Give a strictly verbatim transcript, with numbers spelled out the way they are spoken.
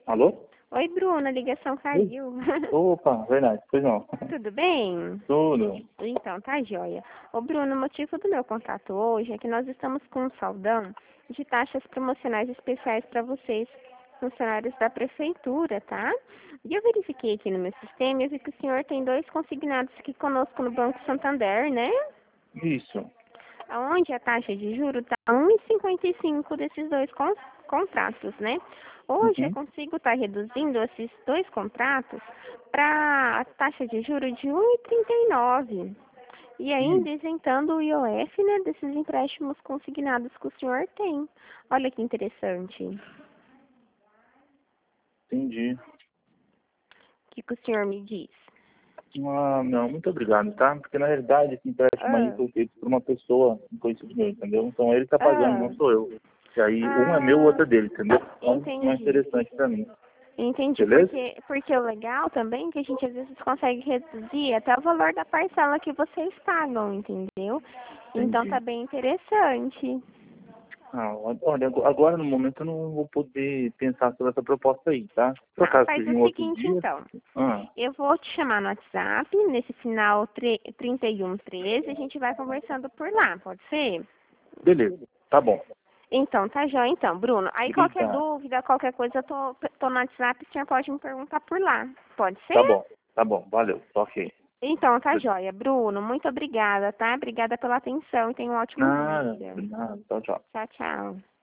Alô? Oi, Bruno, a ligação caiu. Opa, verdade, pois não. Tudo bem? Tudo. Então, tá joia. Ô, Bruno, o motivo do meu contato hoje é que nós estamos com um saldão de taxas promocionais especiais para vocês, funcionários da prefeitura, tá? E eu verifiquei aqui no meu sistema e eu vi que o senhor tem dois consignados aqui conosco no Banco Santander, né? Isso. Onde a taxa de juros está um vírgula cinquenta e cinco desses dois con contratos, né? Hoje eu Uhum. consigo estar reduzindo esses dois contratos para a taxa de juros de um vírgula trinta e nove. E Hum, ainda isentando o I O F, né, desses empréstimos consignados que o senhor tem. Olha que interessante. O entendi. que, que o senhor me diz? Ah, não, muito obrigado, tá? Porque na realidade esse empréstimo aí Ah, foi feito por uma pessoa conhecida meu, entendeu? Então ele tá pagando, não ah, sou eu. E aí um é meu, o ah, outro é dele, entendeu? Então não é entendi. interessante pra mim. Entendi, Beleza? porque, porque o legal também é que a gente às vezes consegue reduzir até o valor da parcela que vocês pagam, entendeu? Então tá Entendi. bem interessante. Ah, olha, agora agora, no momento eu não vou poder pensar sobre essa proposta aí, tá? Por Tá, acaso faz surgir o um outro seguinte dia. então. Ah, Eu vou te chamar no WhatsApp, nesse final tre- trinta e um treze, a gente vai conversando por lá, pode ser? beleza, tá bom. Então, tá joia então, Bruno. Aí qualquer Obrigado. dúvida, qualquer coisa, eu tô, tô no WhatsApp, o senhor pode me perguntar por lá. Pode Tá ser? bom, tá bom, valeu, ok. Então, tá joia. Bruno, muito obrigada, tá? Obrigada pela atenção e tenha um ótimo Nada, dia. nada, tchau, tchau. Tchau, tchau.